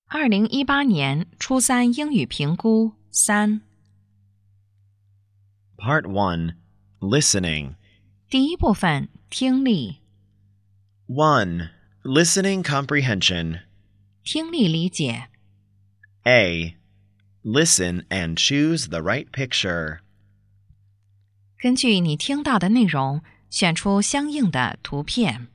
2018年初三英语评估3 Part 1. Listening. 第一部分听力 1. Listening comprehension. 听力理解 A. Listen and choose the right picture. 根据你听到的内容选出相应的图片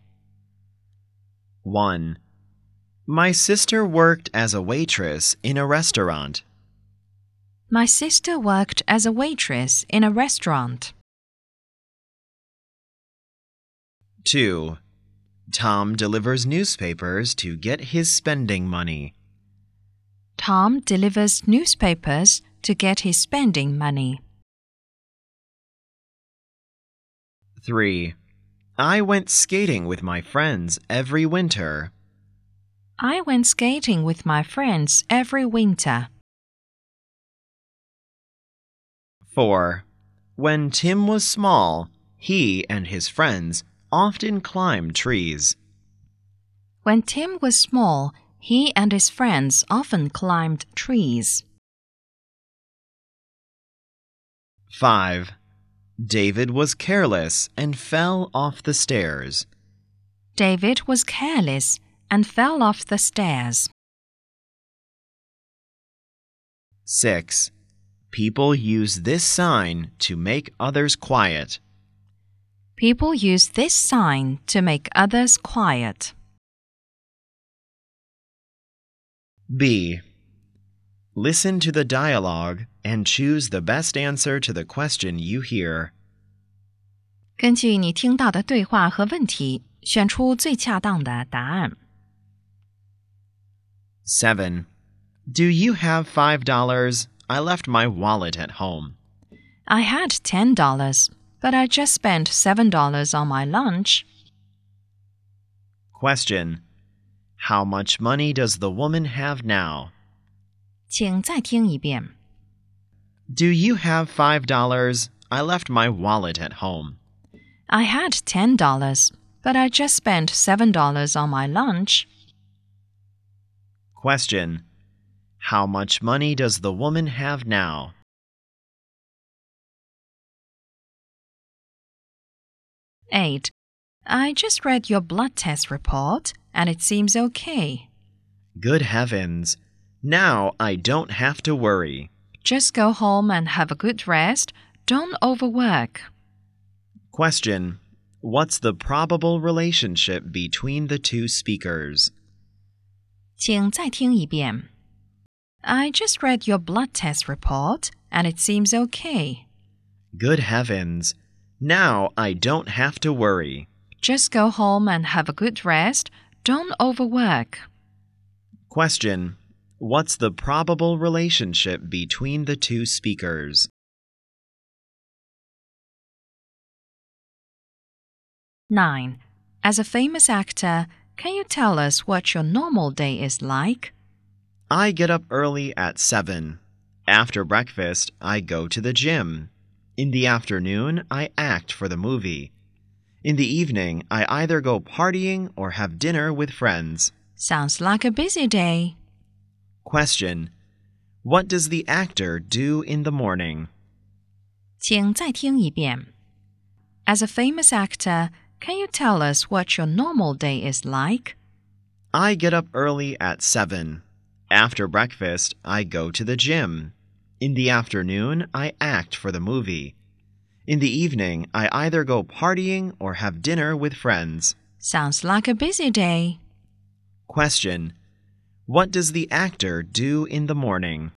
1. My sister worked as a waitress in a restaurant. My sister worked as a waitress in a restaurant. 2. Tom delivers newspapers to get his spending money. Tom delivers newspapers to get his spending money. 3. I went skating with my friends every winter. I went skating with my friends every winter. 4. When Tim was small, he and his friends often climbed trees. When Tim was small, he and his friends often climbed trees. 5. David was careless and fell off the stairs. David was careless and fell off the stairs. 6. People use this sign to make others quiet. People use this sign to make others quiet. B. Listen to the dialogue and choose the best answer to the question you hear. 根据你听到的对话和问题，选出最恰当的答案。 7. Do you have $5? I left my wallet at home. I had $10, but I just spent $7 on my lunch. Question. How much money does the woman have now? 请再听一遍。 Do you have $5? I left my wallet at home. I had $10, but I just spent $7 on my lunch. Question. How much money does the woman have now? 8. I just read your blood test report, and it seems okay. Good heavens. Now I don't have to worry. Just go home and have a good rest. Don't overwork. Question. What's the probable relationship between the two speakers? 请再听一遍。I just read your blood test report, and it seems okay. Good heavens. Now I don't have to worry. Just go home and have a good rest. Don't overwork. Question. What's the probable relationship between the two speakers? 9. As a famous actor, can you tell us what your normal day is like? I get up early at 7. After breakfast, I go to the gym. In the afternoon, I act for the movie. In the evening, I either go partying or have dinner with friends. Sounds like a busy day. Question. What does the actor do in the morning? 请再听一遍。As a famous actor, can you tell us what your normal day is like? I get up early at 7. After breakfast, I go to the gym. In the afternoon, I act for the movie. In the evening, I either go partying or have dinner with friends. Sounds like a busy day. Question. What does the actor do in the morning?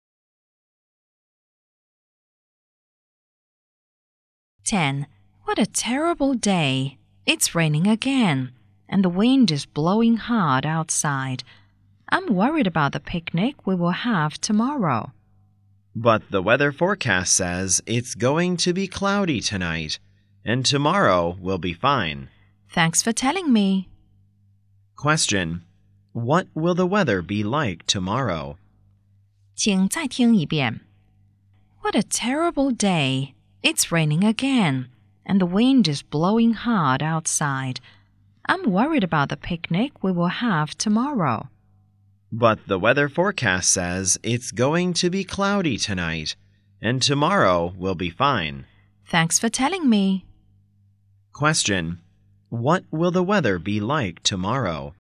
10. What a terrible day. It's raining again, and the wind is blowing hard outside. I'm worried about the picnic we will have tomorrow. But the weather forecast says it's going to be cloudy tonight, and tomorrow will be fine. Thanks for telling me. Question. What will the weather be like tomorrow? 请再听一遍。What a terrible day. It's raining again, and the wind is blowing hard outside. I'm worried about the picnic we will have tomorrow. But the weather forecast says it's going to be cloudy tonight, and tomorrow will be fine. Thanks for telling me. Question: What will the weather be like tomorrow?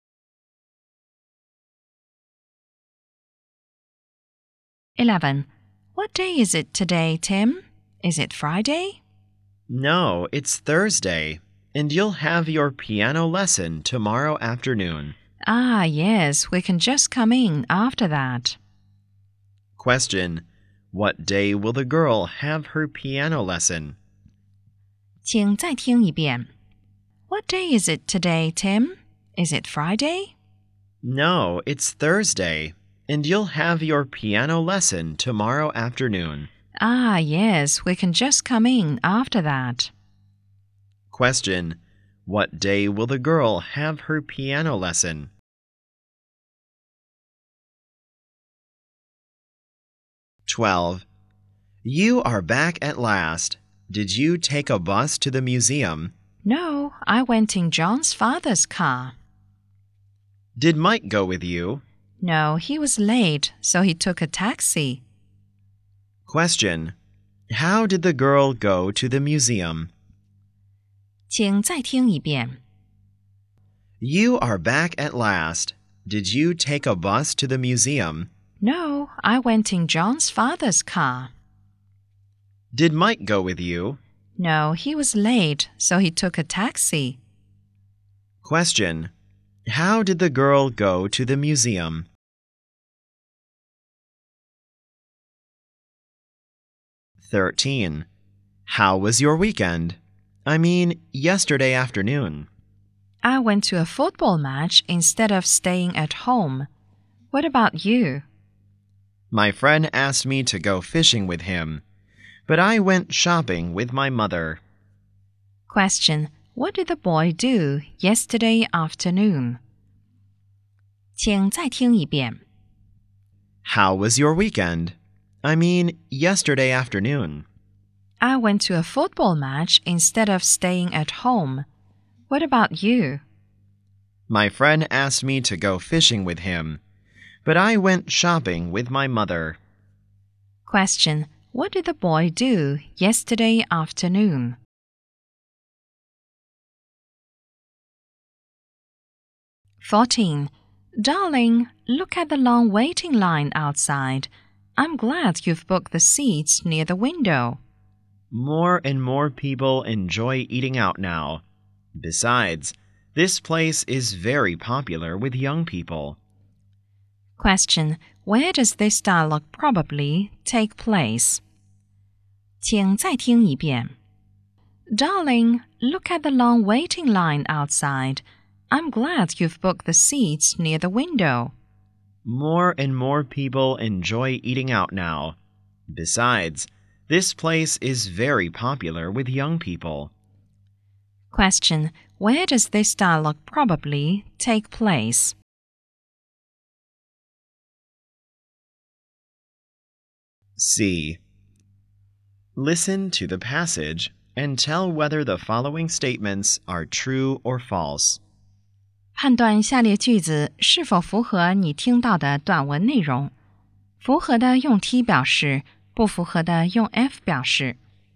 11. What day is it today, Tim? Is it Friday? No, it's Thursday, and you'll have your piano lesson tomorrow afternoon. Ah, yes, we can just come in after that. Question: What day will the girl have her piano lesson? 请再听一遍. What day is it today, Tim? Is it Friday? No, it's Thursday, and you'll have your piano lesson tomorrow afternoon. Ah, yes, we can just come in after that. Question: What day will the girl have her piano lesson? 12. You are back at last. Did you take a bus to the museum? No, I went in John's father's car. Did Mike go with you? No, he was late, so he took a taxi. Question: How did the girl go to the museum? 请再听一遍. You are back at last. Did you take a bus to the museum? No, I went in John's father's car. Did Mike go with you? No, he was late, so he took a taxi. Question: How did the girl go to the museum? 13. How was your weekend? I mean, yesterday afternoon. I went to a football match instead of staying at home. What about you? My friend asked me to go fishing with him, but I went shopping with my mother. Question: What did the boy do yesterday afternoon? 请再听一遍. How was your weekend? I mean, yesterday afternoon. I went to a football match instead of staying at home. What about you? My friend asked me to go fishing with him, but I went shopping with my mother. Question: What did the boy do yesterday afternoon? 14. Darling, look at the long waiting line outside. I'm glad you've booked the seats near the window. More and more people enjoy eating out now. Besides, this place is very popular with young people. Question: Where does this dialogue probably take place? 请再听一遍. Darling, look at the long waiting line outside. I'm glad you've booked the seats near the window. More and more people enjoy eating out now. Besides, this place is very popular with young people. Question: Where does this dialogue probably take place? C. Listen to the passage and tell whether the following statements are true or false. 判断下列句子是否符合你听到的短文内容。符合的用 T 表示，不符合的用 F 表示。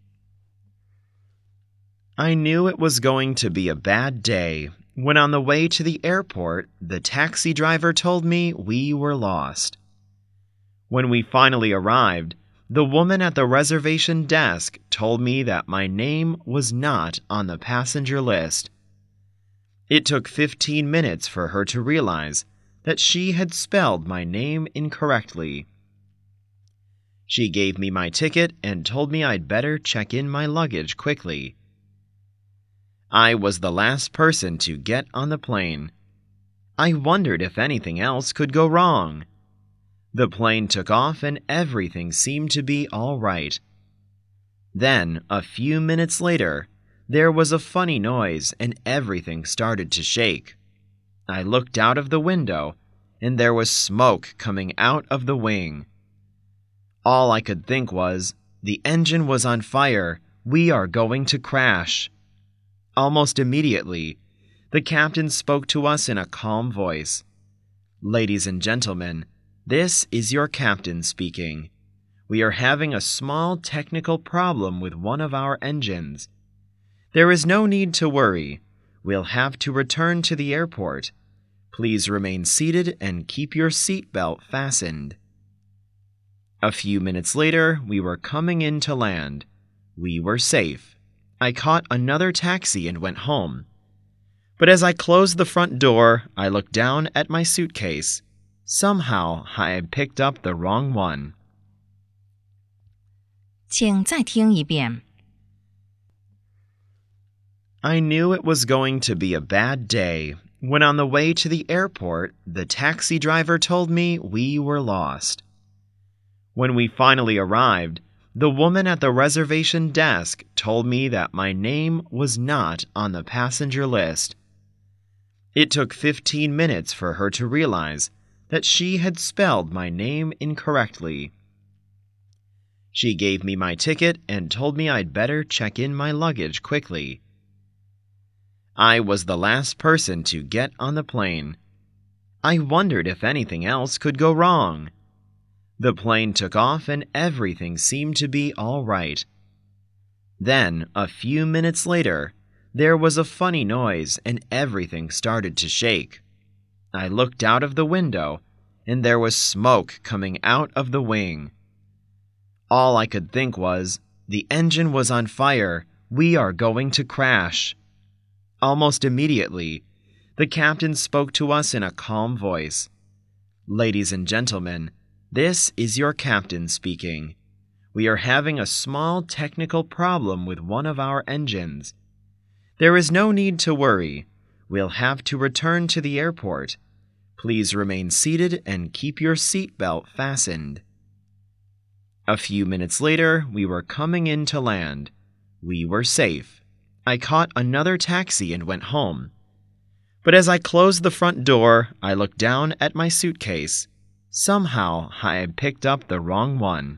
I knew it was going to be a bad day when on the way to the airport, the taxi driver told me we were lost. When we finally arrived, the woman at the reservation desk told me that my name was not on the passenger list. It took 15 minutes for her to realize that she had spelled my name incorrectly. She gave me my ticket and told me I'd better check in my luggage quickly. I was the last person to get on the plane. I wondered if anything else could go wrong. The plane took off and everything seemed to be all right. Then, a few minutes later, there was a funny noise and everything started to shake. I looked out of the window and there was smoke coming out of the wing. All I could think was, the engine was on fire. We are going to crash. Almost immediately, the captain spoke to us in a calm voice. Ladies and gentlemen, this is your captain speaking. We are having a small technical problem with one of our engines. There is no need to worry. We'll have to return to the airport. Please remain seated and keep your seatbelt fastened. A few minutes later, we were coming in to land. We were safe. I caught another taxi and went home. But as I closed the front door, I looked down at my suitcase. Somehow, I had picked up the wrong one. 请再听一遍。 I knew it was going to be a bad day when on the way to the airport, the taxi driver told me we were lost. When we finally arrived, the woman at the reservation desk told me that my name was not on the passenger list. It took 15 minutes for her to realize that she had spelled my name incorrectly. She gave me my ticket and told me I'd better check in my luggage quickly. I was the last person to get on the plane. I wondered if anything else could go wrong. The plane took off and everything seemed to be all right. Then, a few minutes later, there was a funny noise and everything started to shake. I looked out of the window and there was smoke coming out of the wing. All I could think was, the engine was on fire. We are going to crash. Almost immediately, the captain spoke to us in a calm voice. Ladies and gentlemen, this is your captain speaking. We are having a small technical problem with one of our engines. There is no need to worry. We'll have to return to the airport. Please remain seated and keep your seatbelt fastened. A few minutes later, we were coming in to land. We were safe. I caught another taxi and went home. But as I closed the front door, I looked down at my suitcase. Somehow, I had picked up the wrong one.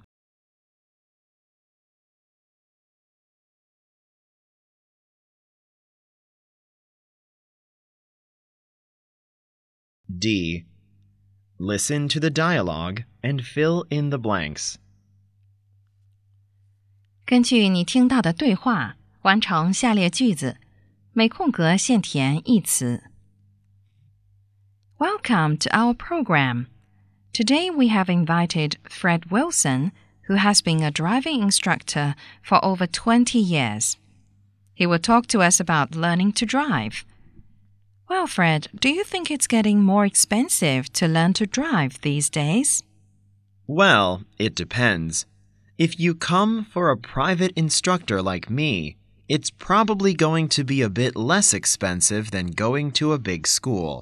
D. Listen to the dialogue and fill in the blanks. 根据你听到的对话，完成下列句子，每空格现填一词。Welcome to our program. Today we have invited Fred Wilson, who has been a driving instructor for over 20 years. He will talk to us about learning to drive. Well, Fred, do you think it's getting more expensive to learn to drive these days? Well, it depends. If you come for a private instructor like me, it's probably going to be a bit less expensive than going to a big school.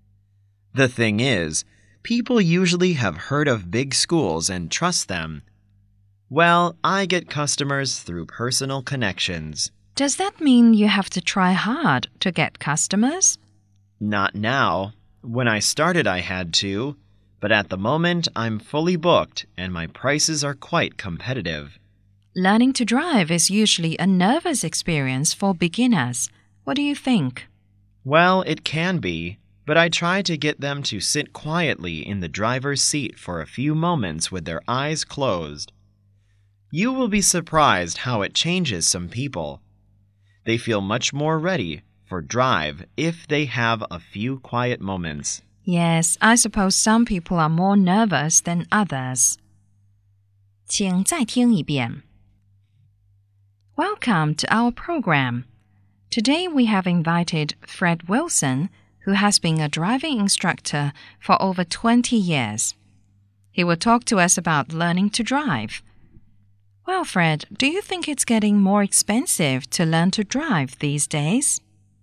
The thing is, people usually have heard of big schools and trust them. Well, I get customers through personal connections. Does that mean you have to try hard to get customers? Not now. When I started, I had to. But at the moment, I'm fully booked and my prices are quite competitive. Learning to drive is usually a nervous experience for beginners. What do you think? Well, it can be, but I try to get them to sit quietly in the driver's seat for a few moments with their eyes closed. You will be surprised how it changes some people. They feel much more ready for drive if they have a few quiet moments. Yes, I suppose some people are more nervous than others. 请再听一遍。Welcome to our program. Today we have invited Fred Wilson, who has been a driving instructor for over 20 years. He will talk to us about learning to drive. Well, Fred, do you think it's getting more expensive to learn to drive these days?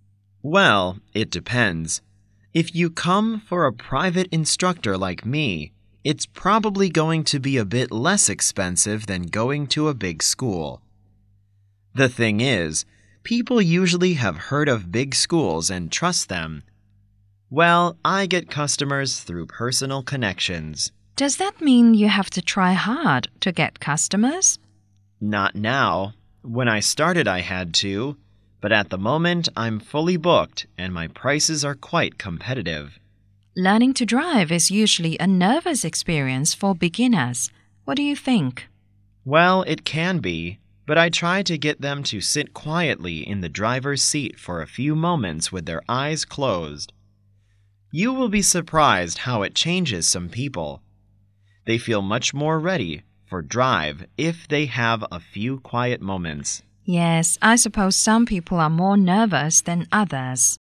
Well, it depends. If you come for a private instructor like me, it's probably going to be a bit less expensive than going to a big school. The thing is, people usually have heard of big schools and trust them. Well, I get customers through personal connections. Does that mean you have to try hard to get customers? Not now. When I started, I had to. But at the moment, I'm fully booked and my prices are quite competitive. Learning to drive is usually a nervous experience for beginners. What do you think? Well, it can be, but I try to get them to sit quietly in the driver's seat for a few moments with their eyes closed. You will be surprised how it changes some people. They feel much more ready for drive if they have a few quiet moments. Yes, I suppose some people are more nervous than others.